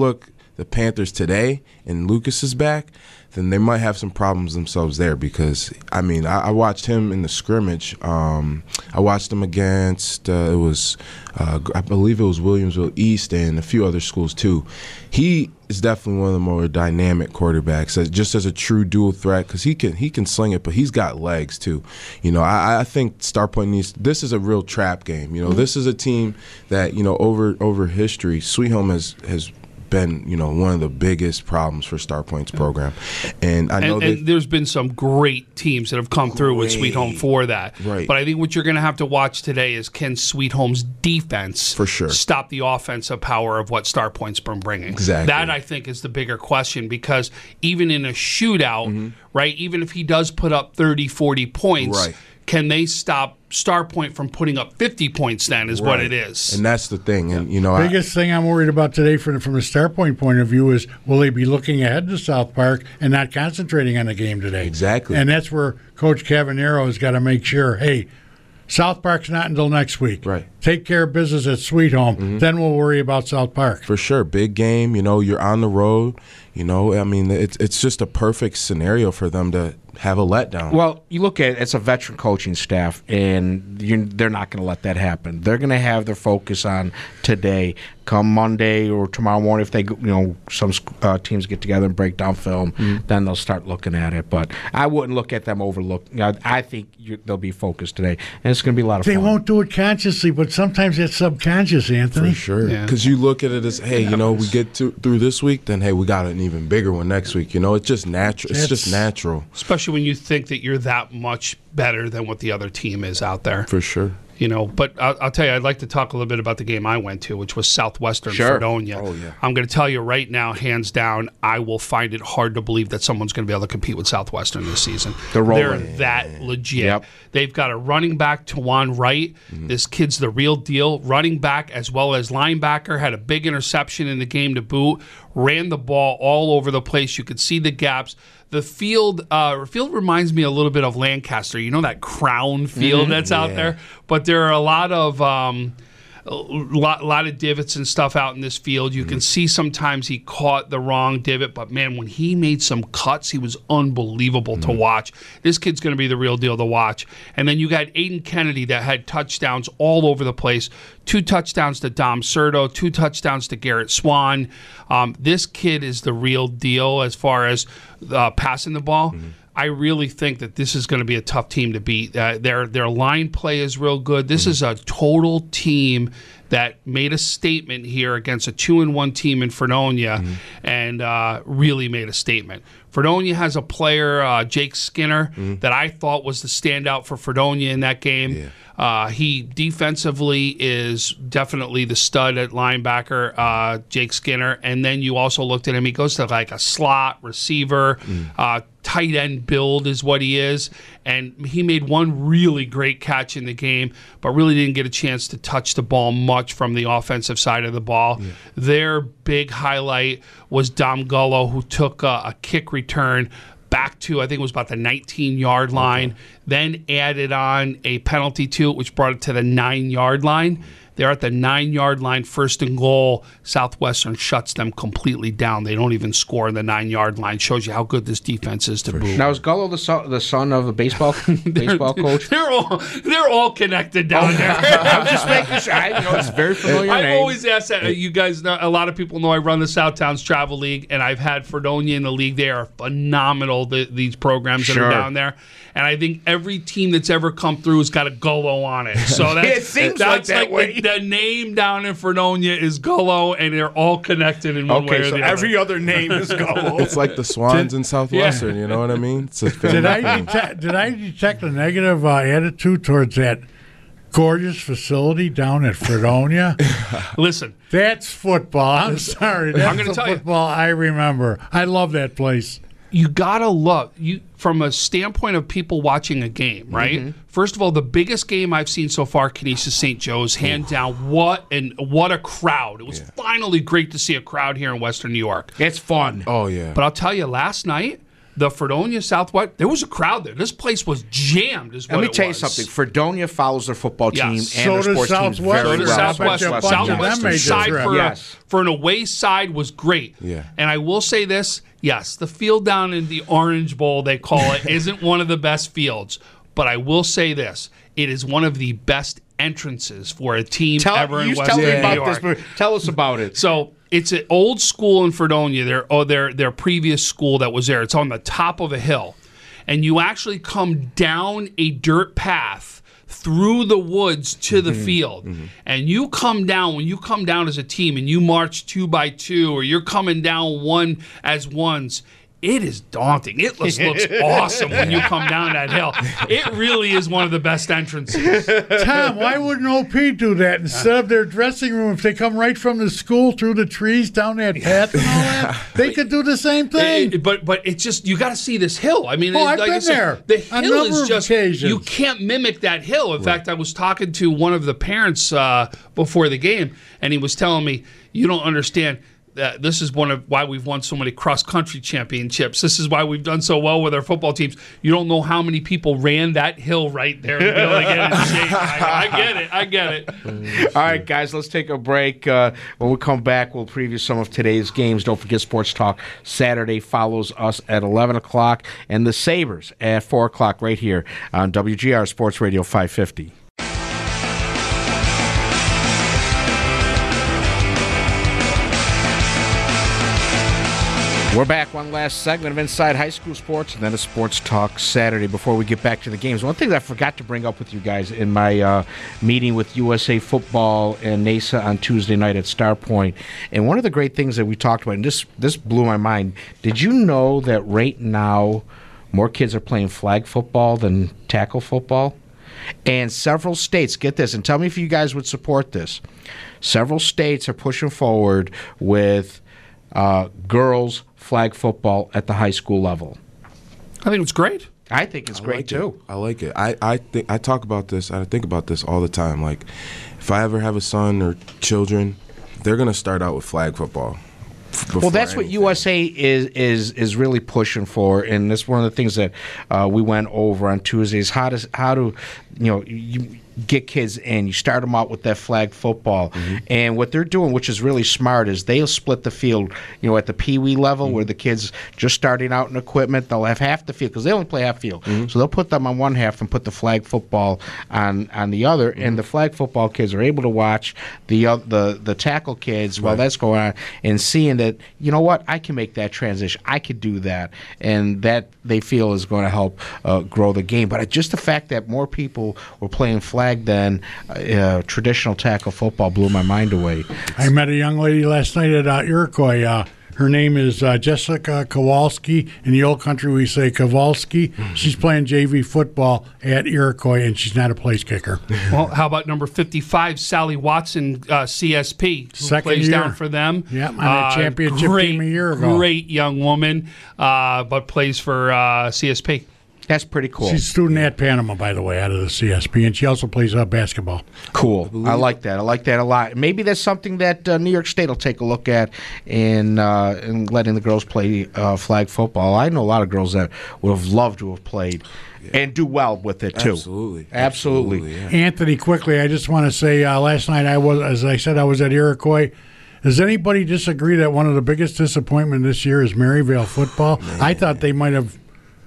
Speaker 6: the Panthers today and Lucas is back, then they might have some problems themselves there because, I mean, I, I watched him in the scrimmage. Um, I watched him against, uh, it was, uh, I believe it was Williamsville East and a few other schools too. He is definitely one of the more dynamic quarterbacks, uh, just as a true dual threat because he can he can sling it, but he's got legs too. You know, I, I think Starpoint needs, this is a real trap game. You know, mm-hmm. This is a team that, you know, over over history, Sweet Home has has been, you know, one of the biggest problems for Starpoint's program. And I know
Speaker 7: and, and there's been some great teams that have come great. through with Sweet Home for that.
Speaker 6: Right.
Speaker 7: But I think what you're going to have to watch today is can Sweet Home's defense
Speaker 6: for sure
Speaker 7: stop the offensive power of what Starpoint's been bringing.
Speaker 6: Exactly.
Speaker 7: That, I think, is the bigger question because even in a shootout, mm-hmm. right, even if he does put up thirty, forty points,
Speaker 6: right.
Speaker 7: can they stop Starpoint from putting up fifty points then is
Speaker 6: right.
Speaker 7: what it is.
Speaker 6: And that's the thing. And, you know,
Speaker 5: biggest
Speaker 6: I,
Speaker 5: thing I'm worried about today from, from a Starpoint point of view is will they be looking ahead to South Park and not concentrating on the game today?
Speaker 6: Exactly.
Speaker 5: And that's where Coach Cavanero has got to make sure, hey, South Park's not until next week.
Speaker 6: Right.
Speaker 5: Take care of business at Sweet Home. Mm-hmm. Then we'll worry about South Park.
Speaker 6: For sure. Big game. You know, you're on the road. You know, I mean, it's it's just a perfect scenario for them to have a letdown.
Speaker 4: Well, you look at it, it's a veteran coaching staff, and you, they're not going to let that happen. They're going to have their focus on today. Come Monday or tomorrow morning, if they, you know, some uh, teams get together and break down film, mm-hmm. then they'll start looking at it. But I wouldn't look at them overlook. You know, I think you, they'll be focused today, and it's going to be a lot of
Speaker 5: they
Speaker 4: fun.
Speaker 5: They won't do it consciously, but sometimes it's subconscious, Anthony.
Speaker 6: For sure. Because yeah. you look at it as, hey, you know, we get to, through this week, then, hey, we got an even bigger one next week. You know, it's just natural. It's, it's just natural.
Speaker 7: Especially when you think that you're that much better than what the other team is out there.
Speaker 6: For sure.
Speaker 7: You know, but I'll, I'll tell you, I'd like to talk a little bit about the game I went to, which was Southwestern
Speaker 4: sure.
Speaker 7: Fredonia.
Speaker 6: Oh, yeah.
Speaker 7: I'm going to tell you right now, hands down, I will find it hard to believe that someone's going to be able to compete with Southwestern this season.
Speaker 4: They're rolling.
Speaker 7: They're that legit.
Speaker 4: Yep.
Speaker 7: They've got a running back, Tawan Wright. Mm-hmm. This kid's the real deal. Running back as well as linebacker, had a big interception in the game to boot, ran the ball all over the place. You could see the gaps. The field uh, field reminds me a little bit of Lancaster. You know that crown field mm-hmm. that's out
Speaker 6: yeah.
Speaker 7: there? But there are a lot of um, a lot, lot of divots and stuff out in this field. You mm-hmm. can see sometimes he caught the wrong divot, but man, when he made some cuts, he was unbelievable mm-hmm. to watch. This kid's going to be the real deal to watch. And then you got Aiden Kennedy that had touchdowns all over the place. Two touchdowns to Dom Serto, two touchdowns to Garrett Swan. Um, this kid is the real deal as far as uh, passing the ball. Mm-hmm. I really think that this is going to be a tough team to beat. Uh, their their line play is real good. This mm-hmm. is a total team that made a statement here against a two and one team in Fredonia, mm-hmm. and uh, really made a statement. Fredonia has a player, uh, Jake Skinner, mm-hmm. that I thought was the standout for Fredonia in that game. Yeah. Uh, he defensively is definitely the stud at linebacker, uh, Jake Skinner. And then you also looked at him. He goes to like a slot receiver, mm. uh, tight end build is what he is. And he made one really great catch in the game, but really didn't get a chance to touch the ball much from the offensive side of the ball. Yeah. Their big highlight was Dom Gullo, who took a, a kick return back to, I think it was about the nineteen-yard line, okay. then added on a penalty to it, which brought it to the nine-yard line. They're at the nine-yard line, first and goal. Southwestern shuts them completely down. They don't even score in the nine-yard line. Shows you how good this defense is to boot.
Speaker 4: Now, is Gullo the son, the son of a baseball baseball coach?
Speaker 7: They're all they're all connected down there.
Speaker 4: I'm just making sure. I, you know, it's very familiar
Speaker 7: I've
Speaker 4: name.
Speaker 7: always asked that. You guys know, a lot of people know I run the Southtowns Travel League, and I've had Fredonia in the league. They are phenomenal, the, these programs that
Speaker 4: sure.
Speaker 7: are down there. And I think every team that's ever come through has got a Gullo on it. So that's,
Speaker 4: it seems
Speaker 7: that's
Speaker 4: like that
Speaker 7: like
Speaker 4: way.
Speaker 7: The, the name down in Fredonia is Gullo, and they're all connected in one
Speaker 4: okay,
Speaker 7: way or
Speaker 4: so
Speaker 7: the
Speaker 4: every
Speaker 7: other.
Speaker 4: other name is Gullo.
Speaker 6: It's like the Swans
Speaker 5: Did,
Speaker 6: in Southwestern, yeah. you know what I mean? It's a
Speaker 5: did, I detect, did I detect a negative uh, attitude towards that gorgeous facility down at Fredonia?
Speaker 7: Listen.
Speaker 5: That's football. I'm sorry. That's
Speaker 7: I'm gonna
Speaker 5: the
Speaker 7: tell
Speaker 5: football
Speaker 7: you.
Speaker 5: I remember. I love that place.
Speaker 7: You gotta look you from a standpoint of people watching a game, right? Mm-hmm. First of all, the biggest game I've seen so far, Canisius Saint Joe's, hand down. What and what a crowd! It was yeah. finally great to see a crowd here in Western New York.
Speaker 4: It's fun.
Speaker 6: Oh yeah.
Speaker 7: But I'll tell you, last night the Fredonia Southwest, there was a crowd there. This place was jammed. Is what
Speaker 4: Let me
Speaker 7: it
Speaker 4: tell you
Speaker 7: was.
Speaker 4: something. Fredonia follows their football team
Speaker 7: Yes.
Speaker 4: and
Speaker 5: So
Speaker 4: their
Speaker 5: does
Speaker 4: sports teams
Speaker 5: Southwest.
Speaker 4: very
Speaker 7: So the
Speaker 4: well.
Speaker 7: Southwest,
Speaker 5: I bet you a bunch of them
Speaker 7: Southwestern
Speaker 5: made the
Speaker 7: side
Speaker 5: trip.
Speaker 7: for,
Speaker 4: Yes.
Speaker 7: for an away side was great.
Speaker 6: Yeah.
Speaker 7: And I will say this, yes, the field down in the Orange Bowl, they call it, isn't one of the best fields. But I will say this, it is one of the best entrances for a team
Speaker 4: Tell,
Speaker 7: ever in
Speaker 4: you
Speaker 7: West
Speaker 4: tell me
Speaker 7: New
Speaker 4: about
Speaker 7: York.
Speaker 4: this. but Tell us about it.
Speaker 7: So it's an old school in Fredonia. Their oh, their their previous school that was there. It's on the top of a hill, and you actually come down a dirt path through the woods to the field, and you come down. When you come down as a team, and you march two by two, or you're coming down one as ones. It is daunting. It just looks awesome when you come down that hill. It really is one of the best entrances.
Speaker 5: Tom, why wouldn't O P do that instead of their dressing room? If they come right from the school through the trees down that path and all that, they could do the same thing.
Speaker 7: It- but but it's just you got to see this hill. I mean,
Speaker 5: Oh,
Speaker 7: it-
Speaker 5: I've
Speaker 7: like I
Speaker 5: been
Speaker 7: said,
Speaker 5: there
Speaker 7: The
Speaker 5: on a
Speaker 7: hill
Speaker 5: number
Speaker 7: is
Speaker 5: of
Speaker 7: just
Speaker 5: occasions.
Speaker 7: you can't mimic that hill. In fact, I was talking to one of the parents uh, before the game, and he was telling me, "You don't understand." Uh, this is one of why we've won so many cross-country championships. This is why we've done so well with our football teams. You don't know how many people ran that hill right there to be able to get in shape. I, I get it. I get it.
Speaker 4: All right, guys, let's take a break. Uh, when we come back, we'll preview some of today's games. Don't forget Sports Talk Saturday follows us at eleven o'clock, and the Sabres at four o'clock right here on W G R Sports Radio five fifty. We're back. One last segment of Inside High School Sports and then a Sports Talk Saturday before we get back to the games. One thing that I forgot to bring up with you guys in my uh, meeting with U S A Football and N A S A on Tuesday night at Star Point, and one of the great things that we talked about, and this, this blew my mind, did you know that right now more kids are playing flag football than tackle football? And several states, get this, and tell me if you guys would support this, several states are pushing forward with uh, girls flag football at the high school level.
Speaker 7: I think it's great.
Speaker 4: I think it's
Speaker 6: I
Speaker 4: great
Speaker 6: like
Speaker 4: too.
Speaker 6: It. I like it. I I think I talk about this. I think about this all the time. Like, if I ever have a son or children, they're gonna start out with flag football.
Speaker 4: Well, that's what U S A is is is really pushing for, and that's one of the things that uh, we went over on Tuesday. Is how to how to you know you get kids in. You start them out with that flag football, mm-hmm. and what they're doing, which is really smart, is they'll split the field. You know, at the Pee Wee level, mm-hmm. where the kids just starting out in equipment, they'll have half the field because they only play half field. Mm-hmm. So they'll put them on one half and put the flag football on on the other, mm-hmm. and the flag football kids are able to watch the uh, the the tackle kids while right. that's going on and seeing that, you know what, I can make that transition. I could do that, and that they feel is going to help uh, grow the game. But just the fact that more people were playing flag than uh, traditional tackle football blew my mind away.
Speaker 5: I met a young lady last night at uh, Iroquois. Uh, her name is uh, Jessica Kowalski. In the old country, we say Kowalski. Mm-hmm. She's playing J V football at Iroquois, and she's not a place kicker.
Speaker 7: Well, how about number fifty-five, Sally Watson, uh, C S P, who
Speaker 5: Second
Speaker 7: plays
Speaker 5: year.
Speaker 7: down for them.
Speaker 5: Yeah, on a championship
Speaker 7: great,
Speaker 5: team a year ago.
Speaker 7: Great young woman, uh, but plays for uh, C S P.
Speaker 4: That's pretty cool.
Speaker 5: She's a student at Panama, by the way, out of the C S P, and she also plays uh, basketball.
Speaker 4: Cool. I like that. I like that a lot. Maybe that's something that uh, New York State will take a look at in, uh, in letting the girls play uh, flag football. I know a lot of girls that would have loved to have played yeah. and do well with it, too.
Speaker 6: Absolutely.
Speaker 4: Absolutely.
Speaker 6: Absolutely yeah.
Speaker 5: Anthony, quickly, I just want to say uh, last night, I was, as I said, I was at Iroquois. Does anybody disagree that one of the biggest disappointments this year is Maryvale football? Man. I thought they might have...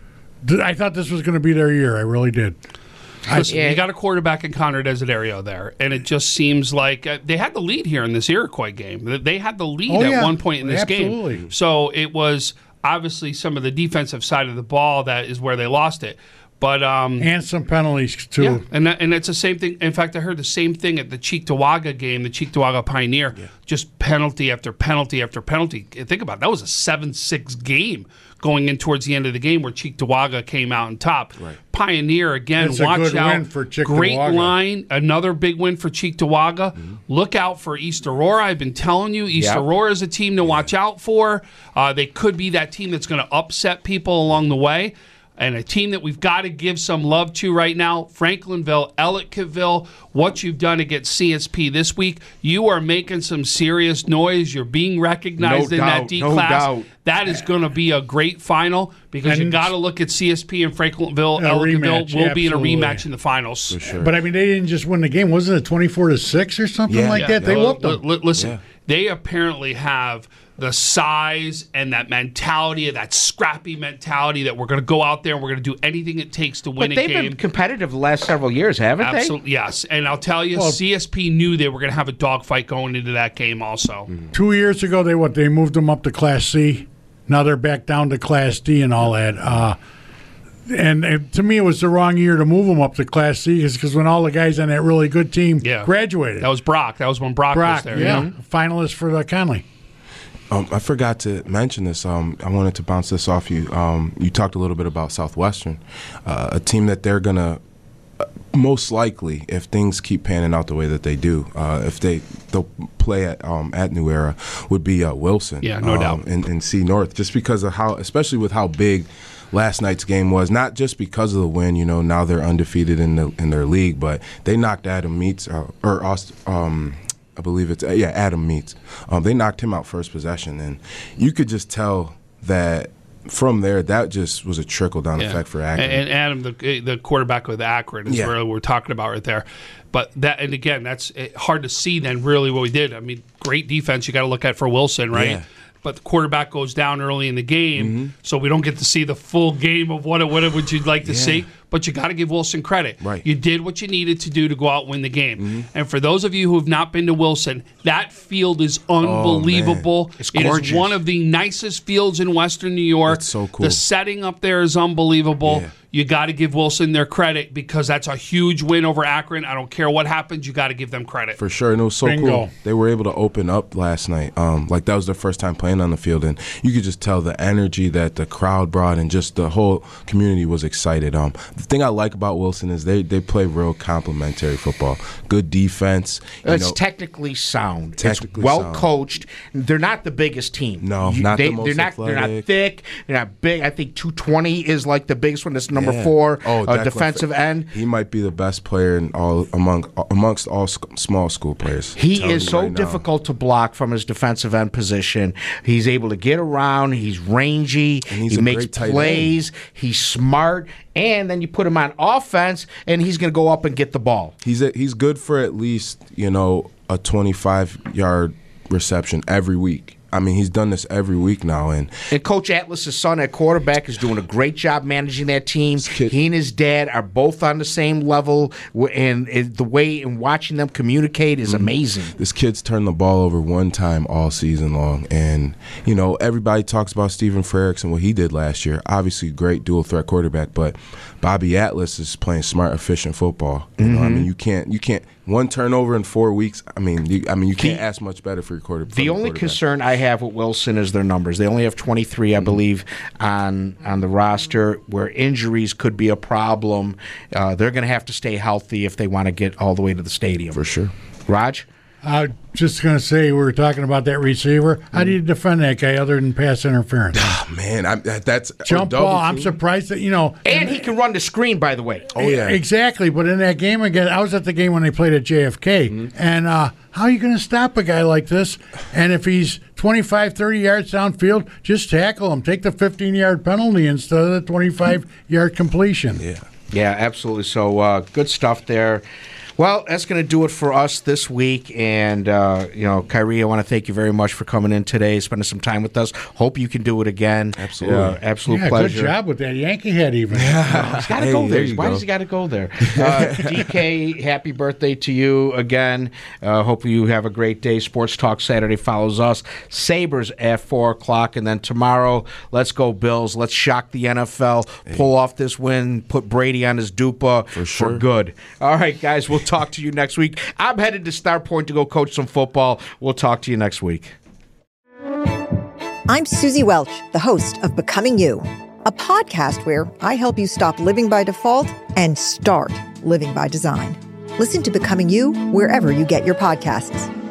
Speaker 5: I thought this was going to be their year. I really did.
Speaker 7: Listen, you got a quarterback in Connor Desiderio there, and it just seems like uh, they had the lead here in this Iroquois game. They had the lead
Speaker 5: oh,
Speaker 7: at
Speaker 5: yeah.
Speaker 7: one point in this
Speaker 5: Absolutely.
Speaker 7: game. So it was obviously some of the defensive side of the ball that is where they lost it. But um,
Speaker 5: and some penalties, too.
Speaker 7: Yeah, and that, and it's the same thing. In fact, I heard the same thing at the Cheektowaga game, the Cheektowaga Pioneer. Yeah. Just penalty after penalty after penalty. Think about it. That was a seven six game going in towards the end of the game where Cheektowaga came out on top.
Speaker 6: Right.
Speaker 7: Pioneer, again,
Speaker 5: It's
Speaker 7: watch
Speaker 5: a good
Speaker 7: out.
Speaker 5: win for Cheektowaga.
Speaker 7: Great line, another big win for Cheektowaga.
Speaker 6: Mm-hmm.
Speaker 7: Look out for East Aurora. I've been telling you, East
Speaker 4: Yep.
Speaker 7: Aurora is a team to watch out for. Uh, they could be that team that's going to upset people along the way. And a team that we've got to give some love to right now, Franklinville, Ellicottville, what you've done against C S P this week, you are making some serious noise. You're being recognized
Speaker 4: No
Speaker 7: in
Speaker 4: doubt,
Speaker 7: that D
Speaker 4: no
Speaker 7: class.
Speaker 4: doubt.
Speaker 7: That is going to be a great final because
Speaker 5: And
Speaker 7: you got to look at C S P and Franklinville,
Speaker 5: A
Speaker 7: Ellicottville
Speaker 5: rematch,
Speaker 7: will be in a
Speaker 5: absolutely.
Speaker 7: rematch in the finals.
Speaker 6: For sure.
Speaker 5: But I mean, they didn't just win the game. Wasn't it twenty-four to six or something
Speaker 6: Yeah.
Speaker 5: like
Speaker 6: Yeah.
Speaker 5: that? They
Speaker 7: Well,
Speaker 5: whooped them.
Speaker 7: li- li- listen,
Speaker 6: Yeah.
Speaker 7: they apparently have the size and that mentality, that scrappy mentality that we're going to go out there and we're going to do anything it takes to win
Speaker 4: But
Speaker 7: a
Speaker 4: they've
Speaker 7: game.
Speaker 4: been competitive the last several years, haven't
Speaker 7: Absolutely, yes. And I'll tell you,
Speaker 5: Well-
Speaker 7: C S P knew they were going to have a dogfight going into that game also.
Speaker 5: Two years ago, they what? They moved them up to Class C. Now they're back down to Class D and all that. Uh, and uh, to me, it was the wrong year to move them up to Class C because when all the guys on that really good team
Speaker 7: Yeah.
Speaker 5: graduated.
Speaker 7: That was Brock. That was when Brock,
Speaker 5: Brock,
Speaker 7: was there.
Speaker 5: yeah,
Speaker 7: you know?
Speaker 5: finalist for the Conley.
Speaker 6: Um, I forgot to mention this. Um, I wanted to bounce this off you. Um, you talked a little bit about Southwestern, uh, a team that they're going to uh, most likely, if things keep panning out the way that they do, uh, if they they'll play at um, at New Era, would be uh, Wilson.
Speaker 7: Yeah, no
Speaker 6: um,
Speaker 7: doubt.
Speaker 6: in, in C North, just because of how, especially with how big last night's game was, not just because of the win. You know, now they're undefeated in the in their league, but they knocked Adam Meats uh, or Aust- um. I believe it's, yeah, Adam Meats. Um, they knocked him out first possession, and you could just tell that from there, that just was a trickle-down
Speaker 7: Yeah.
Speaker 6: effect for Akron.
Speaker 7: And, and Adam, the the quarterback with Akron, is
Speaker 6: Yeah.
Speaker 7: really what we're talking about right there. But that, and again, that's eh, hard to see then really what we did. I mean, great defense you got to look at for Wilson, right?
Speaker 6: Yeah.
Speaker 7: But the quarterback goes down early in the game,
Speaker 6: Mm-hmm.
Speaker 7: so we don't get to see the full game of what what would you like to
Speaker 6: Yeah.
Speaker 7: see. But you got to give Wilson credit.
Speaker 6: Right.
Speaker 7: You did what you needed to do to go out and win the game. And for those of you who have not been to Wilson, that field is unbelievable.
Speaker 4: It's
Speaker 7: It is
Speaker 4: gorgeous.
Speaker 7: one of the nicest fields in Western New York.
Speaker 6: It's so cool.
Speaker 7: The setting up there is unbelievable.
Speaker 6: Yeah.
Speaker 7: You got to give Wilson their credit because that's a huge win over Akron. I don't care what happens, you got to give them credit.
Speaker 6: For sure, and it was so
Speaker 5: Bingo.
Speaker 6: cool. They were able to open up last night. Um, like that was their first time playing on the field, and you could just tell the energy that the crowd brought, and just the whole community was excited. Um, the thing I like about Wilson is they they play real complementary football. Good defense. You
Speaker 4: It's
Speaker 6: know,
Speaker 4: technically sound.
Speaker 6: Technically
Speaker 4: it's well
Speaker 6: sound.
Speaker 4: coached. They're not the biggest team.
Speaker 6: No, not the most
Speaker 4: they're not. They're not
Speaker 6: athletic.
Speaker 4: thick. They're not big. I think two twenty is like the biggest one. That's number
Speaker 6: Yeah.
Speaker 4: four.
Speaker 6: Oh,
Speaker 4: uh,
Speaker 6: Declan
Speaker 4: defensive
Speaker 6: Fa-
Speaker 4: end.
Speaker 6: He might be the best player in all among amongst all sc- small school players.
Speaker 4: He
Speaker 6: Telling
Speaker 4: is
Speaker 6: you
Speaker 4: so
Speaker 6: right now.
Speaker 4: difficult to block from his defensive end position. He's able to get around. He's rangy.
Speaker 6: And he's
Speaker 4: he
Speaker 6: a
Speaker 4: makes
Speaker 6: great tight end.
Speaker 4: plays. He's smart. And then you put him on offense, and he's going to go up and get the ball.
Speaker 6: He's a, he's good for at least, you know, a twenty-five yard reception every week. I mean, he's done this every week now, and
Speaker 4: And Coach Atlas's son at quarterback is doing a great job managing that team.
Speaker 6: kid-
Speaker 4: He and his dad are both on the same level, w- and and the way in watching them communicate is amazing.
Speaker 6: this kid's turned the ball over one time all season long. And, you know, everybody talks about Stephen Frericks and what he did last year. Obviously, great dual threat quarterback, but Bobby Atlas is playing smart, efficient football. You know, I mean, you can't, you can't, one turnover in four weeks. I mean, you, I mean, you can't
Speaker 4: The-
Speaker 6: ask much better for your quarterback.
Speaker 4: The only concern I have with Wilson is their numbers. They only have twenty-three, I believe, on on the roster, where injuries could be a problem. Uh, they're going to have to stay healthy if they want to get all the way to the stadium.
Speaker 6: for sure.
Speaker 4: Raj?
Speaker 5: I was just going to say, we were talking about that receiver. How do you defend that guy other than pass interference?
Speaker 6: Man, I, that, that's
Speaker 5: Jump
Speaker 6: double
Speaker 5: ball. I'm
Speaker 6: team.
Speaker 5: surprised that, you know.
Speaker 4: And he can run the screen, by the way.
Speaker 6: Oh yeah,
Speaker 5: Exactly. But in that game again, I was at the game when they played at J F K.
Speaker 6: Mm-hmm.
Speaker 5: And uh, how are you going to stop a guy like this? And if he's twenty-five, thirty yards downfield, just tackle him. Take the fifteen-yard penalty instead of the twenty-five-yard completion.
Speaker 6: yeah.
Speaker 4: Yeah, absolutely. So uh, good stuff there. Well, that's going to do it for us this week. And, uh, you know, Kyrie, I want to thank you very much for coming in today, spending some time with us. Hope you can do it again.
Speaker 6: Absolutely.
Speaker 4: Uh, absolute
Speaker 5: Yeah,
Speaker 4: pleasure.
Speaker 5: good job with that Yankee head even.
Speaker 4: He's got to
Speaker 6: Hey,
Speaker 4: go there.
Speaker 6: there you
Speaker 4: Why
Speaker 6: go.
Speaker 4: does he got to go there? Uh, D K, happy birthday to you again. Uh, hope you have a great day. Sports Talk Saturday follows us. Sabres at four o'clock. And then tomorrow, let's go Bills. Let's shock the N F L. Pull off this win. Put Brady on his dupa for,
Speaker 6: sure.
Speaker 4: good. All right, guys. We'll talk to you next week. I'm headed to Star Point to go coach some football. We'll talk to you next week.
Speaker 9: I'm Susie Welch, the host of Becoming You, a podcast where I help you stop living by default and start living by design. Listen to Becoming You wherever you get your podcasts.